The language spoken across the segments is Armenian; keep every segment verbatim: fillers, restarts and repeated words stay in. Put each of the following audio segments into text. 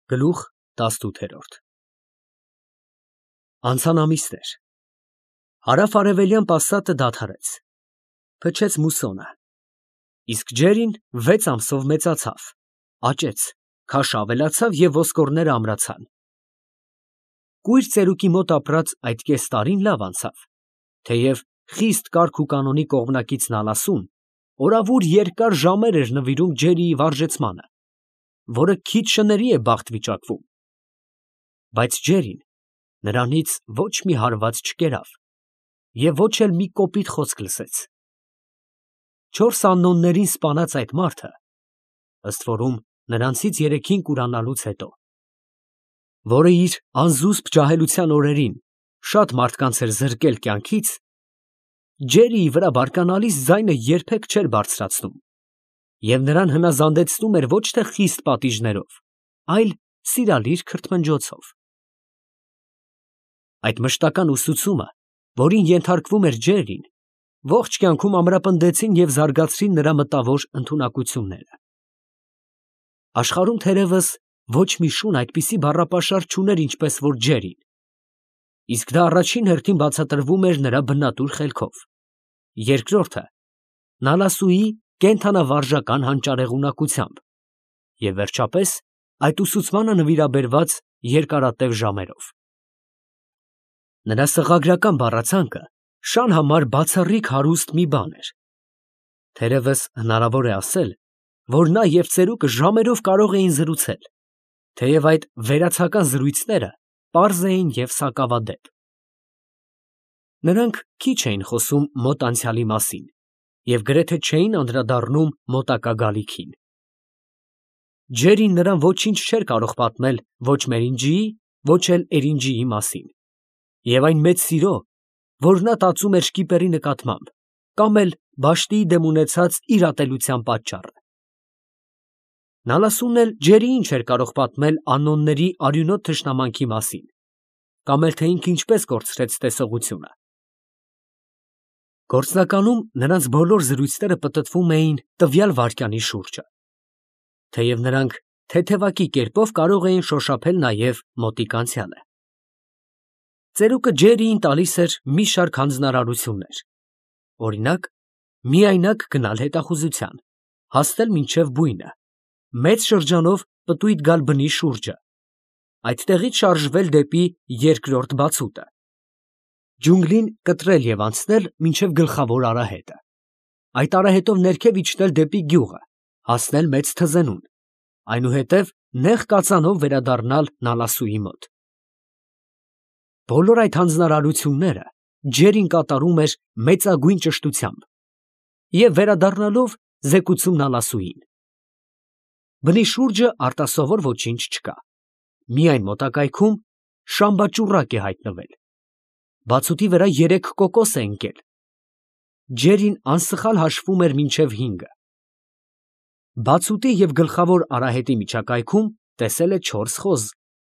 Գլուխ տասնութ։ Անցան ամիսներ։ Հարավ֊արևելյան պասատը դադարեց, փչեց մուսոնը, իսկ ջերին վեց ամսով մեծացավ, աճեց, քաշը ավելացավ և ոսկորները ամրացան։ Կույր ծերուկի մոտ ապրած այդ կես տարին լավ անցավ, թեև խիստ կարգ ու կանոնի կողմնակից Նալասուն օրավուր երկար ժամեր էր նվիրում ջերիի վարժեցմանը, որը քիչ շների է բախտ վիճակվում, բայց ջերին նրանից ոչ մի հարված չկերավ և ոչ էլ մի կոպիտ խոսք լսեց։ Չորս աննոններին սպանած այդ մարդը, ըստ որում նրանցից երեքին կուրանալուց հետո, որը իր անզուսպ ջահելության օրերին շատ մարդկանց էր զրկել կյանքից, ջերիի վրա բարկանալիս ձայնը երբեք չէր բարձրացնում և նրան հնազանդեցնում էր ոչ թե խիստ պատիժներով, այլ սիրալիր քրթմնջոցով։ Այդ մշտական ուսուցումը, որին ենթարկվում էր ջերին, ողջ կյանքում ամրապնդեցին և զարգացրին նրա մտավոր ընդունակությունները։ Աշխարհում թերևս ոչ մի շուն այդպիսի բառապաշար չուներ, ինչպես որ ջերին, իսկ դա առաջին հերթին բացատրվում էր նրա բնատուր խելքով, երկրորդը Նալասուի կենդանավարժական հանճարեղունակությամբ և վերջապես այդ ուսուցմանը նվիրաբերված երկարատև ժամերով։ Նրա սղագրական բառացանկը շան համար բացառիկ հարուստ մի բան էր, թերևս հնարավոր է ասել, որ նա և ծերուկը ժամերով կարող էին զրուցել, թեև այդ վերացական զրույցները պարզ էին և սակավադեպ։ Նրանք քիչ էին խոսում մոտ անցյալի մասին և գրեթե չէին անդրադառնում մոտակա գալիքին։ Ջերին նրան ոչինչ չէր կարող պատմել ոչ Մերինջիի, ոչ էլ Էրինջիի մասին և այն մեծ սիրո, որ նա տածում էր շկիպերի նկատմամբ, կամ էլ Բաշտիի դեմ ունեցած իր ատելության պատճառը։ Նալասունն էլ ջերիին չէր կարող պատմել աննոնների արյունոտ թշնամանքի մասին, կամ էլ թե ինքը ինչպես կորցրեց տեսողությունը։ Գործնականում նրանց բոլոր զրույցները պտտվում էին տվյալ վայրկյանի շուրջը, թեև նրանք թեթևակի կերպով կարող էին շոշափել նաև մոտիկ անցյալը։ Ծերուկը ջերիին տալիս էր մի շարք հանձնարարություններ, օրինակ, միայնակ գնալ հետախուզության, հասնել մինչև բույնը, մեծ շրջանով պտույտ գալ բնի շուրջը, այդտեղից շարժվել դեպի երկրորդ բացուտը, ջունգլին կտրել և անցնել մինչև գլխավոր արահետը, այդ արահետով ներքև իջնել դեպի գյուղը, հասնել մեծ թզենուն, այնուհետև նեղ կածանով վերադառնալ Նալասուի մոտ։ Բոլոր այդ հանձնարարությունները ջերին կատարում էր մեծագույն ճշտությամբ և վերադառնալով զեկուցում Նալասուին։ Բնի շուրջը արտասովոր ոչինչ չկա, միայն մոտակայքում շամբաճուռակ է հայտնվել, բացուտի վրա երեք կոկոս է ընկել, ջերին անսխալ հաշվում էր մինչև հինգը։ Բացուտի և գլխավոր արահետի միջակայքում տեսել է չորս խոզ։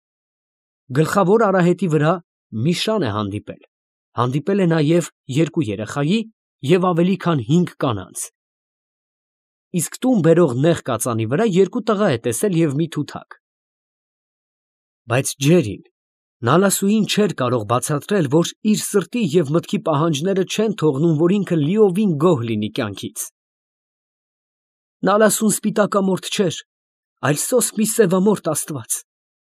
Գլխավոր արահետի վրա մի շան է հանդիպել, հանդիպել է նաև երկու երեխայի և ավելի քան հինգ կանանց, իսկ տուն բերող նեղ կածանի վրա երկու տղա է տեսել և մի թութակ։ Բայց ջերին Նալասուին չէր կարող բացատրել, որ իր սրտի և մտքի պահանջները չեն թողնում, որ ինքը լիովին գոհ լինի կյանքից։ Նալասուն սպիտակամորթ չէր, այլ սոսկ մի սևամորթ աստված։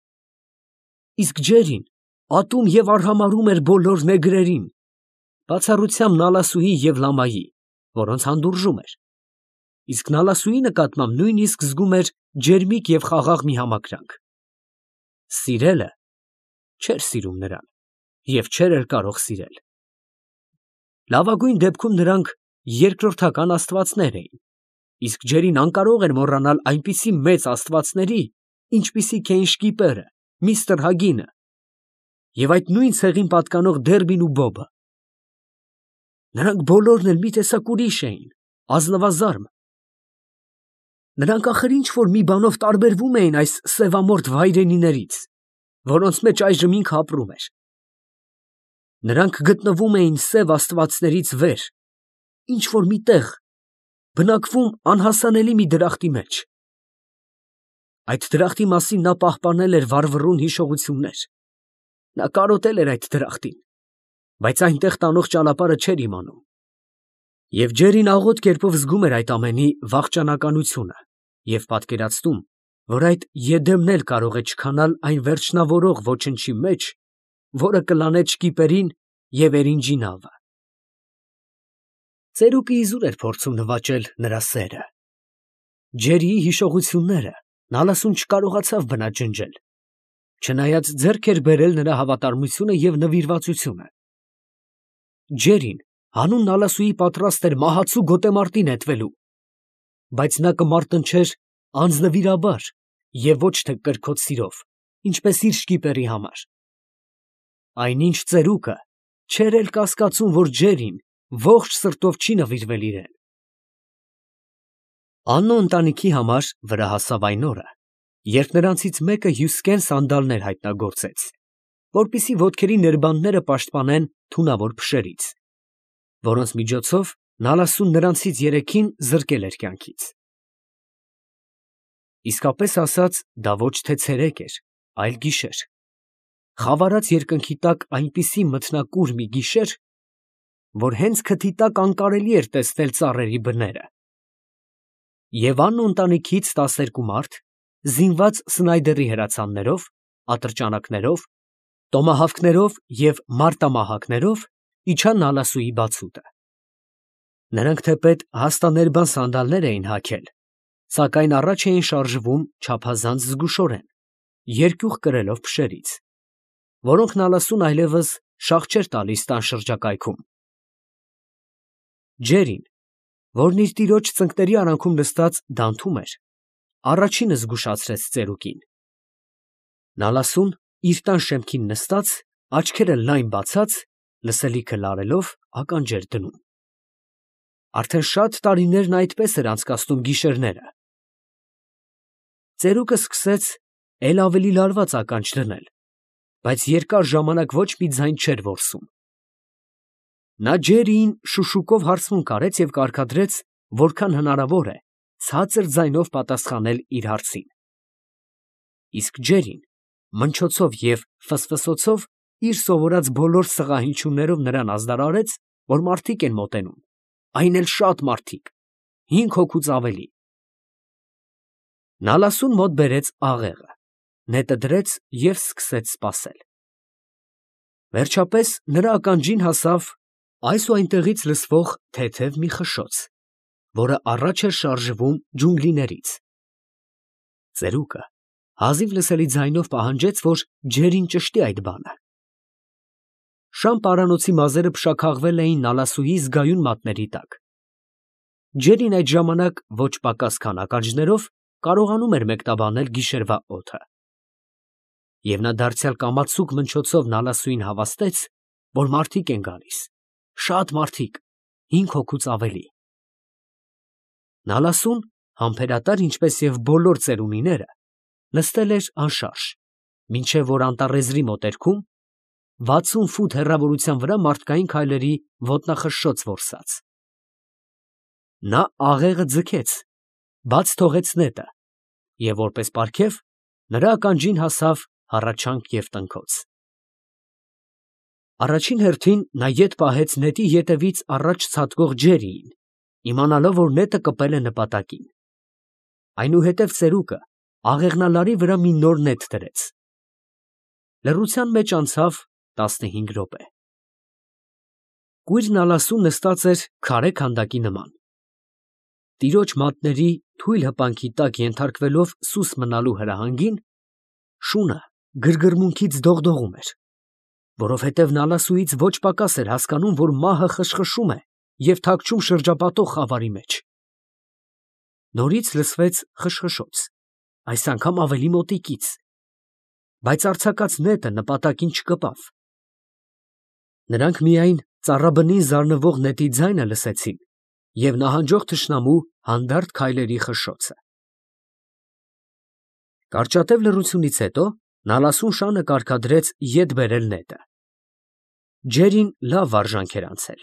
Իսկ ջերին ատում և արհամարհում էր բոլոր նեգրերին, բացառությամբ Նալասուի և լամայի, որոնց հանդուրժում էր, իսկ Նալասուի նկատմամբ նույնիսկ զգում էր ջերմիկ և խաղաղ մի համակրանք։ Սիրելը չէր սիրում նրան և չէր էլ կարող սիրել։ Լավագույն դեպքում նրանք երկրորդական աստվածներ էին, իսկ ջերին անկարող էր մոռանալ այնպիսի մեծ աստվածների, ինչպիսիք էին շկիպերը, միստր Հագինը և այդ նույն ցեղին պատկանող Դերբին ու Բոբը։ Նրանք բոլորն էլ մի տեսակ ուրիշ էին, ազնվազարմ։ Նրանք ախր ինչ֊որ մի բանով տարբերվում էին այս սևամորթ վայրենիներից, որոնց մեջ այժմ ինքը ապրում էր։ Նրանք գտնվում էին սև աստվածներից վեր, ինչ֊որ մի տեղ, բնակվում անհասանելի մի դրախտի մեջ։ Այդ դրախտի մասին նա պահպանել էր վառվռուն հիշողություններ։ Նա կարոտել էր այդ դրախտին, բայց այնտեղ տանող ճանապարհը չէր իմանում։ Եվ Ջերին աղոտ կերպով զգում էր այդ ամենի վախճանականությունը և պատկերացնում, որ այդ Եդեմն էլ կարող է չքանալ այն վերջնավորող ոչնչի մեջ, որը կլանե շկիպերին և էրինջի նավը։ Ծերուկը իզուր էր փորձում նվաճել նրա սերը։ Ջերիի հիշողությունները Նալասուն չկարողացավ բնաջնջել, չնայած ձեռք էր բերել նրա հավատարմությունը և նվիրվածությունը։ Ջերին հանուն Նալասուի պատրաստ էր մահացու գոտեմարտի նետվելու, բայց նա կմարտնչեր անձնվիրաբար և ոչ թե կրքոտ սիրով, ինչպես իր շկիպերի համար։ Այնինչ ծերուկը չէր էլ կասկածում, որ Ջերին ողջ սրտով չի նվիրվել իրան։ Աննո ընտանիքի համար վրա հասավ այն օրը, երբ նրանցից մեկը հյուսկեն սանդալներ հայտնագործեց, որպեսզի ոտքերի ներբանդները պաշտպանեն թունավոր փշերից, որոնց միջոցով Նալասուն նրանցից երեքին զրկել էր կյանքից։ Իսկապես ասած, դա ոչ թե ցերեկ էր, այլ գիշեր, խավարած երկնքի տակ այնպիսի մթնակուր մի գիշեր, որ հենց քթի տակ անկարելի էր տեսնել ծառերի բները։ Եվ Աննո ընտանիքից տասներկու մարդ, զինված Սնայդերի հրացաններով, ատրճանակներով, տոմահավքներով և մարտամահակներով իջան Նալասուի բացուտը։ Նրանք թեպետ հաստաներբան սանդալներ էին հագել, սակայն առաջ էին շարժվում չափազանց զգուշորեն, երկյուղ կրելով փշերից, որոնք Նալասուն այլևս շաղ չէր տալիս տան շրջակայքում։ Ջերին, որն իր տիրոջ ծնկների արանքում նստած դանթում էր, առաջինը զգուշացրեց ծերուկին։ Նալասուն իր տան շեմքին նստած, աչքերը լայն բացած, լսելիքը լարելով, ականջ էր դնում։ Արդեն շատ տարիներ նա այդպես էր անցկացնում գիշերները։ Ծերուկը սկսեց էլ ավելի լարված ականջ դնել, բայց երկար ժամանակ ոչ մի ձայն չէր որսում։ Նա Ջերիին շուշուկով հարցմունք արեց և կարգադրեց, որքան հնարավոր է ցածր ձայնով պատասխանել իր հարցին։ Իսկ Ջերին մնչոցով և ֆսֆսոցով իր սովորած բոլոր սղահնչյուններով նրան ազդարարեց, որ մարդիկ են մոտենում, այն էլ շատ մարդիկ, հինգ հոգուց ավելի։ Նալասուն մոտ բերեց աղեղը, նետը դրեց և սկսեց սպասել։ Վերջապես նրա ականջին հասավ այս ու այնտեղից լսվող թեթև մի խշշոց, որը առաջ էր շարժվում ջունգլիներից։ Ծերուկը հազիվ լսելի ձայնով պահանջեց, որ Ջերին ճշտի այդ բանը։ Շան պարանոցի մազերը փշաքաղվել էին Նալասուի զգայուն մատների տակ։ Ջերին այդ ժամանակ ոչ պակաս քան ականջներով կարողանում էր մեկնաբանել գիշերվա օդը։ Եվ նա դարձյալ կամացուկ մնչոցով Նալասուին հավաստեց, որ մարդիկ են գալիս, շատ մարդիկ, հինգ հոգուց ավելի։ Նալասուն, համբերատար ինչպես և բոլոր ծերունիները, նստել էր անշարժ, մինչև որ անտառեզրի մոտերքում, վաթսուն ֆուտ հեռավորության վրա մարդկային քայլերի ոտնախշշոց որսաց։ Նա աղեղը ձգեց, բաց թողեց նետը, և որպես պարգև նրա ականջին հասավ հառաչանք և տնքոց։ Առաջին հերթին նա ետ պահեց նետի ետևից առաջ ցատկող Ջերիին, իմանալով, որ նետը կպել է նպատակին։ Այնուհետև ծերուկը աղեղնալարի վրա մի նոր նետ դրեց։ Լռության մեջ անցավ տասնհինգ րոպե։ Կույր Նալասուն նստած էր քարե քանդակի նման։ Տիրոջ մատների թույլ հպանքի տակ ենթարկվելով սուս մնալու հրահանգին, շունը գրգռմունքից դողդողում էր, որովհետև Նալասուից ոչ պակաս էր հասկանում, որ մահը խշխշում է և թաքչում շրջապատող խավարի մեջ։ Նորից լսվեց խշխշոց, այս անգամ ավելի մոտիկից, բայց արձակած նետը նպատակին չկպավ։ Նրանք միայն ծառաբնին զարնվող նետի ձայնը լսեցին և նահանջող թշնամու հանդարտ քայլերի խշշոցը։ Կարճատև լռությունից հետո Նալասուն շանը կարգադրեց ետ բերել նետը։ Ջերին լավ վարժանք էր անցել։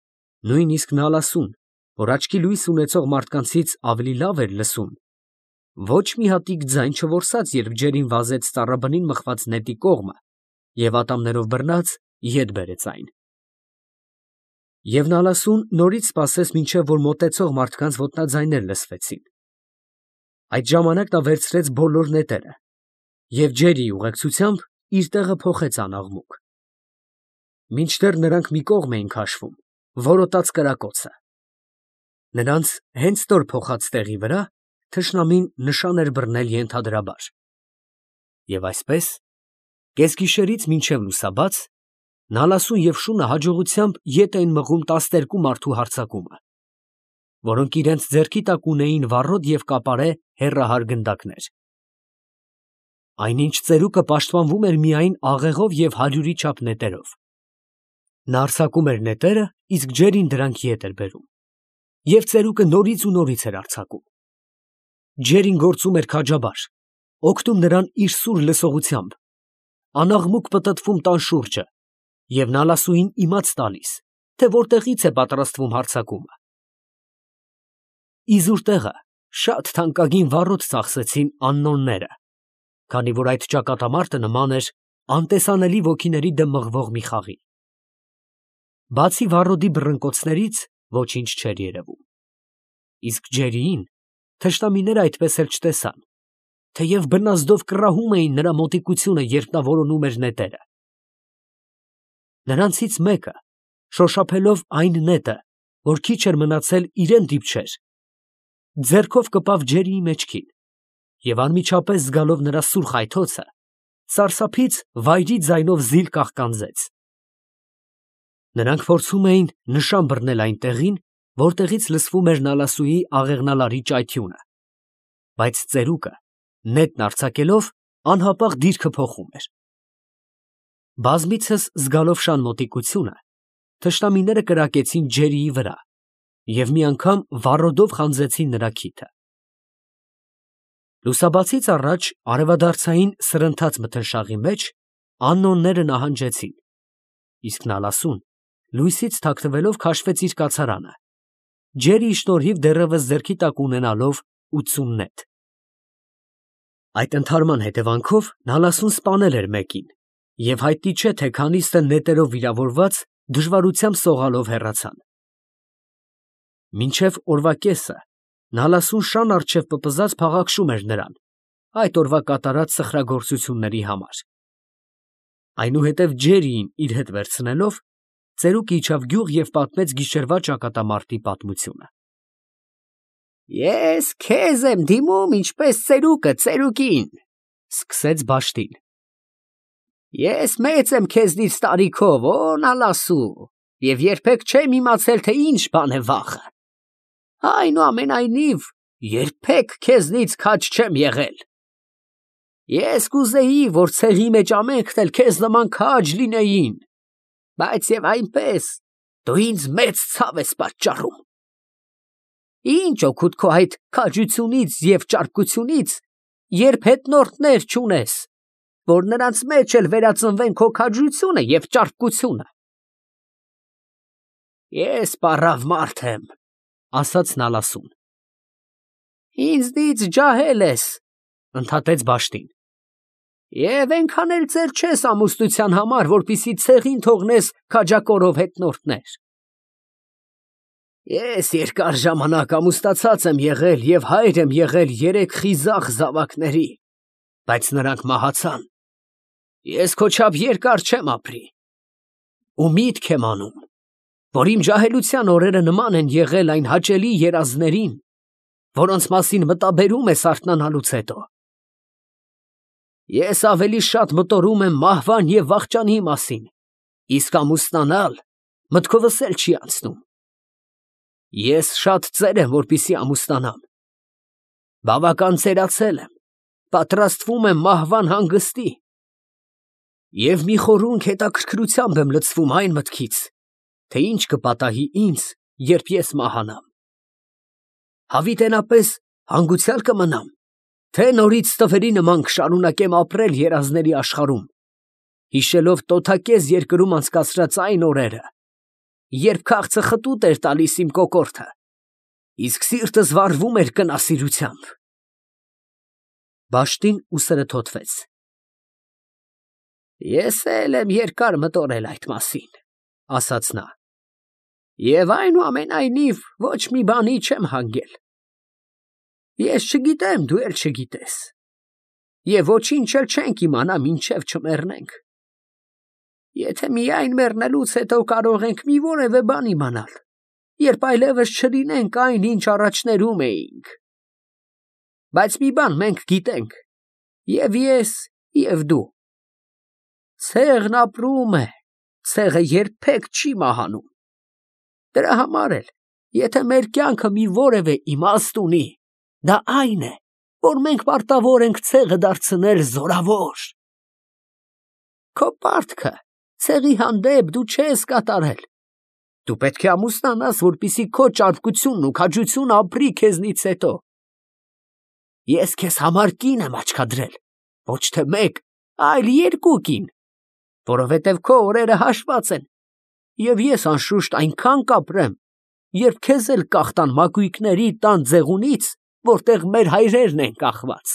Նույնիսկ Նալասուն, որ աչքի լույս ունեցող մարդկանցից ավելի լավ էր լսում, Ոչ մի հատիկ ձայն չորսաց, երբ ջերին վազեց ծառաբնին մխված նետի կողմը և ատամներով բռնած ետ բերեց այն։ Եվ Նալասուն նորից սպասեց, մինչև որ մոտեցող մարդկանց ոտնաձայներ լսվեցին։ Այդ ժամանակ նա վերցրեց բոլոր նետերը և ջերիի ուղեկցությամբ իր տեղը փոխեց անաղմուկ։ Մինչդեռ նրանք մի կողմ էին քաշվում, որոտաց կրակոցը։ Նրանց հենց նոր փոխած տեղի վրա թշնամին նշան էր բռնել ենթադրաբար։ Եվ այսպես, կեսգիշերից մինչև լուսաբաց, Նալասուն և շունը հաջողությամբ ետ էին մղում տասներկու մարդու հարձակումը, որոնք իրենց ձեռքի տակ ունեին վառոդ և կապարե հեռահար գնդակներ։ Այնինչ ծերուկը պաշտպանվում էր միայն աղեղով և հարյուրի չափ նետերով։ Նա արձակում էր նետերը, իսկ ջերին դրանք ետ էր բերում, և ծերուկը նորից ու նորից էր արձակում։ Ջերին գործում էր քաջաբար, օգնում նրան իր սուր լսողությամբ, անաղմուկ պտտվում տան շուրջը և Նալասուին իմաց տալիս, թե որտեղից է պատրաստվում հարձակումը։ Իզուր տեղը շատ թանկագին վառոդ ծախսեցին աննոնները, քանի որ այդ ճակատամարտը նման էր անտեսանելի ոգիների դեմ մղվող մի խաղի։ Բացի վառոդի բռնկոցներից ոչինչ չէր երևում, իսկ ջերիին թշնամիները այդպես էլ չտեսան, թեև բնազդով կռահում էին նրա մոտիկությունը, երբ նա որոնում էր նետերը։ Նրանցից մեկը, շոշափելով այն նետը, որ քիչ էր մնացել իրան դիպչեր, ձեռքով կպավ ջերիի մեջքին և անմիջապես զգալով նրա սուր խայթոցը, սարսափից վայրի ձայնով զիլ կաղկանձեց։ Նրանք փորձում էին նշան բռնել այն տեղին, որտեղից լսվում էր Նալասուի աղեղնալարի ճայթյունը, բայց ծերուկը նետն արձակելով անհապաղ դիրքը փոխում էր։ Բազմիցս զգալով շան մոտիկությունը, թշնամիները կրակեցին ջերիի վրա և մի անգամ վառոդով խանձեցին նրա քիթը։ Լուսաբացից առաջ արևադարձային սրընթաց մթնշաղի մեջ աննոնները նահանջեցին, իսկ Նալասուն լույսից թաքնվելով քաշվեց իր կացարանը, ջերիի շնորհիվ դեռևս ձեռքի տակ ունենալով ութսուն նետ։ Այդ ընդհարման հետևանքով Նալասուն սպանել էր մեկին, և հայտնի չէ, թե քանիսը նետերով վիրավորված դժվարությամբ սողալով հեռացան։ Մինչև օրվա կեսը Նալասուն շան առջև պպզած փաղաքշում էր նրան այդ օրվա կատարած սխրագործությունների համար։ Այնուհետև ջերիին իր հետ վերցնելով, ծերուկը իջավ գյուղ և պատմեց գիշերվա ճակատամարտի պատմությունը։ Ես քեզ եմ դիմում, ինչպես ծերուկը ծերուկին, սկսեց Բաշտին։ Ես մեծ եմ քեզնից տարիքով, օ Նալասու, և երբեք չեմ իմացել, թե ինչ բան է վախը։ Այնուամենայնիվ, երբեք քեզնից քաջ չեմ եղել։ Ես կուզեի, որ ցեղի մեջ ամենքն էլ քեզ նման քաջ լինեին, բայց և այնպես դու ինձ մեծ ցավ ես պատճառում։ Ինչ օգուտ քո այդ քաջությունից և ճարպկությունից, երբ հետնորդներ չունես, որ նրանց մեջ էլ վերածնվեն քո քաջությունը և ճարպկությունը։ Ես պառավ մարդ եմ, ասաց Նալասուն։ Ինձնից ջահել ես, ընդհատեց Բաշտին, և այնքան էլ ծեր չես ամուսնության համար, որպեսզի ցեղին թողնես քաջակորով հետնորդներ։ Ես երկար ժամանակ ամուսնացած եմ եղել և հայր եմ եղել երեք խիզախ զավակների, բայց նրանք մահացան։ Ես քո չափ երկար չեմ ապրի։ Ու միտք եմ անում, որ իմ ջահելության օրերը նման են եղել այն հաճելի երազներին, որոնց մասին մտաբերում ես արթնանալուց հետո։ Ես ավելի շատ մտորում եմ մահվան և վախճանի մասին, իսկ ամուսնանալ մտքովս էլ չի անցնում։ Ես շատ ծեր եմ, որպեսզի ամուսնանամ։ Բավական ծերացել եմ, պատրաստվում եմ մահվան հանգստի։ Եվ մի խորհուրդ հետաքրքրությամբ եմ լցվում այն մտքից, թե ինչ կպատահի ինձ, երբ ես մահանամ։ Հավիտենապես հանգուցյալ կմնամ, թե նորից ստվերի նման կշարունակեմ ապրել երազների աշխարհում, հիշելով տոթակեզ երկրում անցկացրած այն օրերը, երբ քաղցը խտուտ էր տալիս իմ կոկորդը, իսկ սիրտս վառվում էր կնասիրությամբ։ Բաշտին ուսերը թոթվեց։ Ես էլ եմ երկար մտորել այդ մասին, ասաց նա։ Եվ այնուամենայնիվ ոչ մի բանի չեմ հանգել։ Ես չգիտեմ, դու էլ չգիտես։ Եվ ոչինչ էլ չենք իմանա, մինչև չմեռնենք։ Եթե միայն մեռնելուց հետո կարող ենք մի որևէ բան իմանալ, երբ այլևս չլինենք այն, ինչ առաջներում էինք։ Բայց մի բան մենք գիտենք, և ես, և դու։ Ցեղն ապրում է, ցեղը երբեք չի մահանում։ Դրա համար էլ, եթե մեր կյանքը մի որևէ իմաստ ունի, դա այն է, որ մենք պարտավոր ենք ցեղը դարձնել զորավոր։ Քո պարտքը ցեղի հանդեպ դու չես կատարել։ Դու պետք է ամուսնանաս, որպեսզի քո ճարպկությունն ու քաջությունը ապրի քեզնից հետո։ Ես քեզ համար կին եմ աչքադրել, ոչ թե մեկ, այլ երկու կին, որովհետև քո օրերը հաշված են, և ես անշուշտ այնքան կապրեմ, երբ քեզ էլ կախտան մակույկների տան ձեղունից, որտեղ մեր հայրերն են կախված։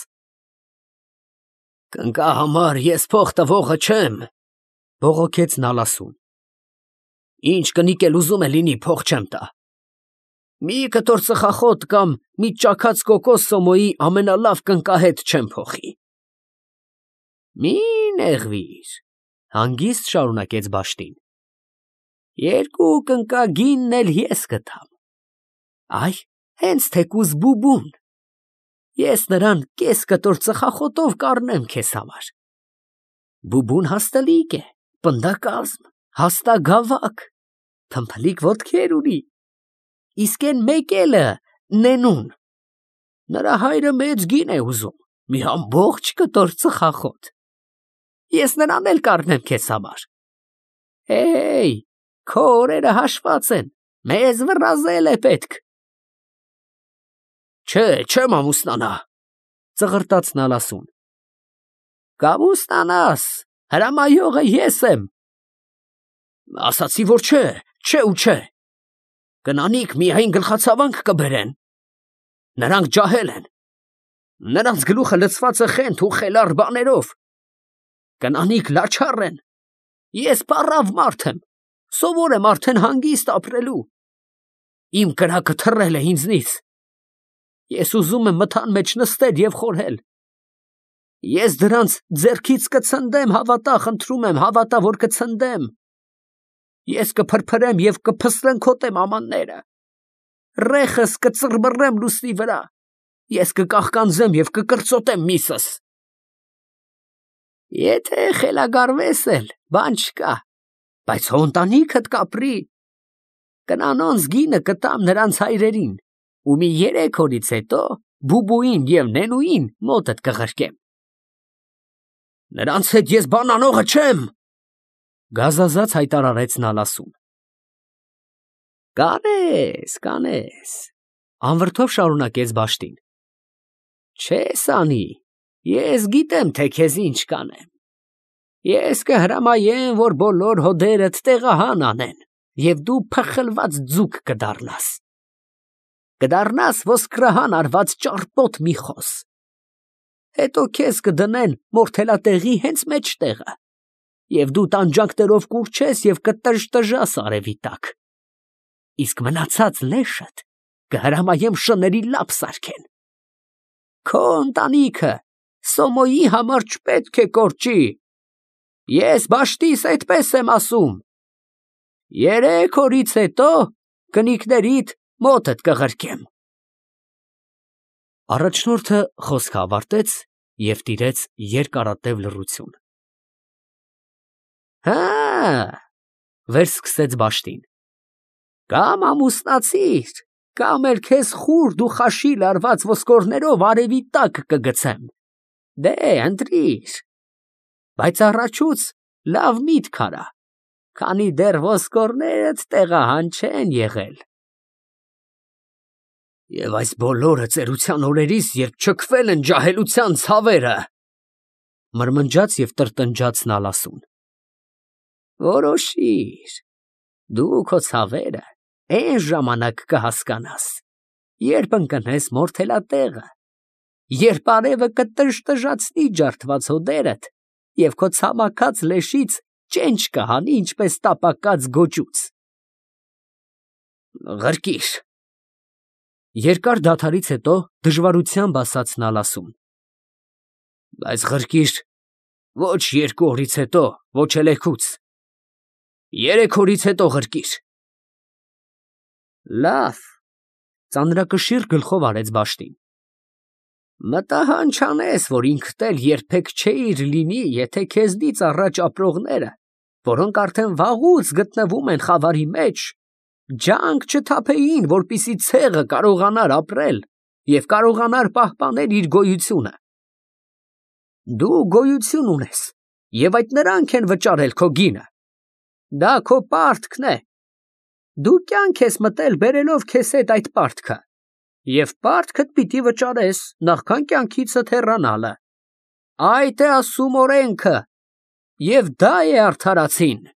Կնկա համար ես փող տվողը չեմ, բողոքեց Նալասուն։ Ինչ կնիկ էլ ուզում է լինի, փող չեմ տա։ Մի կտոր ծխախոտ կամ մի ճաքած կոկոս Սոմոյի ամենալավ կնկահետ չեմ փոխի։ Մի նեղվիր, հանգիստ շարունակեց Բաշտին։ Երկու կնկա գինն էլ ես կտամ։ Այ, հենց թեկուզ բուբուն։ Ես նրան կես կտոր ծխախոտով կառնեմ քեզ համար։ Բուբուն հաստլիկ է, պնդակազմ, հաստագավակ, թմփլիկ ոտքեր ունի, իսկ այն մեկ էլը Նենուն։ Նրա հայրը մեծ գին է ուզում, մի ամբողջ կտոր ծխախոտ։ Ես նրան էլ կառնեմ քեզ համար։ Հեյ, քո օրերը հաշված են, մեզ վռազել է պետք։ Չէ, չեմ ամուսնանա, ծղրտաց Նալասուն։ Կամուսնանաս, հրամայողը ես եմ։ Ասացի, որ չէ, չէ ու չէ։ Կնանիք միայն գլխացավանք կբերեն։ Նրանք ջահել են։ Նրանց գլուխը լցված է խենթ ու խելառ բաներով։ Կնանիք լաչառ են։ Ես պառավ մարդ եմ, սովոր եմ արդեն հանգիստ ապրելու։ Իմ կրակը թռել է ինձնից։ Ես ուզում եմ մթան մեջ նստել և խորհել։ Ես դրանց ձեռքից կցնդեմ, հավատա, խնդրում եմ, հավատա, որ կցնդեմ։ Ես կփրփրեմ և կփսրենքոտեմ ամանները։ Ռեխս կծռմռեմ լուսնի վրա։ Ես կկաղկանձեմ և կկրծոտեմ միսս։ Եթե խելագարվես էլ, բան չկա, բայց հո ընտանիքդ կապրի։ Կնանոնց գինը կտամ նրանց հայրերին, ու մի երեք օրից հետո Բուբուին և Նենուին մոտդ կղրկեմ։ Նրանց հետ ես բանանողը չեմ, գազազած հայտարարեց Նալասուն։ Կանես, կանես, անվրդով շարունակեց Բաշտին։ Չես անի, ես գիտեմ, թե քեզ ինչ կանեմ։ Ես կհրամայեմ, որ բոլոր հոդերդ տեղահան անեն, և դու փխլված ձուկ կդառնաս։ Կդառնաս ոսկրահան արված ճարպոտ մի խոս։ Հետո քեզ կդնեն մորթելատեղի հենց մեջտեղը, և դու տանջանքներով կուռչես և կտժտժաս արևի տակ։ Իսկ մնացած լեշդ կհրամայեմ շների լապ սարքեն։ Քո ընտանիքը Սոմոյի համար չպետք է կորչի։ Ես Բաշտիս այդպես եմ ասում։ Երեք օրից հետո կնիկներիդ մոտդ կղրկեմ։ Առաջնորդը խոսքը ավարտեց և տիրեց երկարատև լռություն։ Հա, վերսկսեց Բաշտին, կամ ամուսնացիր, կամ էլ քեզ խուրդ ու խաշիլ արված ոսկորներով արևի տակ կգցեմ։ Դե, ընտրիր։ Բայց առաջուց լավ միտք արա, քանի դեռ ոսկորներդ տեղահան չեն եղել։ Եվ այս բոլորը ծերության օրերիս, երբ չքվել են ջահելության ցավերը, մրմնջաց և տրտնջաց Նալասուն։ Որոշիր, դու քո ցավերը այն ժամանակ կհասկանաս, երբ ընկնես մորթելատեղը, երբ արևը կտրժտժացնի ջարդված հոդերդ և քո ցամաքած լեշից ճենչ կհանի, ինչպես տապակած գոճուց։ Ղրկիր։ Երկար դադարից հետո դժվարությամբ ասաց նա լասում. Բայց ղրկիր ոչ երկու օրից հետո, ոչ էլ էգուց, երեք օրից հետո ղրկիր։ Լավ, ծանրակշիռ գլխով արեց Բաշտին։ Մտահան չանես, որ ինքդ էլ երբեք չէիր լինի, եթե քեզնից առաջ ապրողները, որոնք արդեն վաղուց գտնվում են խավարի մեջ, ջանք չթափեին, որպեսզի ցեղը կարողանար ապրել և կարողանար պահպանել իր գոյությունը։ Դու գոյություն ունես, և այդ նրանք են վճարել քո գինը։ Դա քո պարտքն է։ Դու կյանք ես մտել բերելով քեզ հետ այդ պարտքը, և պարտքդ պիտի վճարես նախքան կյանքիցդ հեռանալը։ Այդ է ասում օրենքը, և դա է արդարացին։